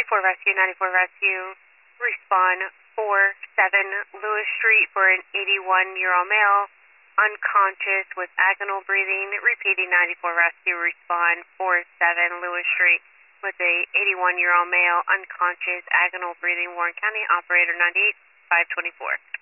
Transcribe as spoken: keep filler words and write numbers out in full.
ninety-four Rescue, ninety-four Rescue, respond four seven Lewis Street for an eighty-one-year-old male, unconscious with agonal breathing. Repeating, ninety-four Rescue, respond four seven Lewis Street with a eighty-one-year-old male, unconscious, agonal breathing. Warren County, operator ninety-eight five twenty-four.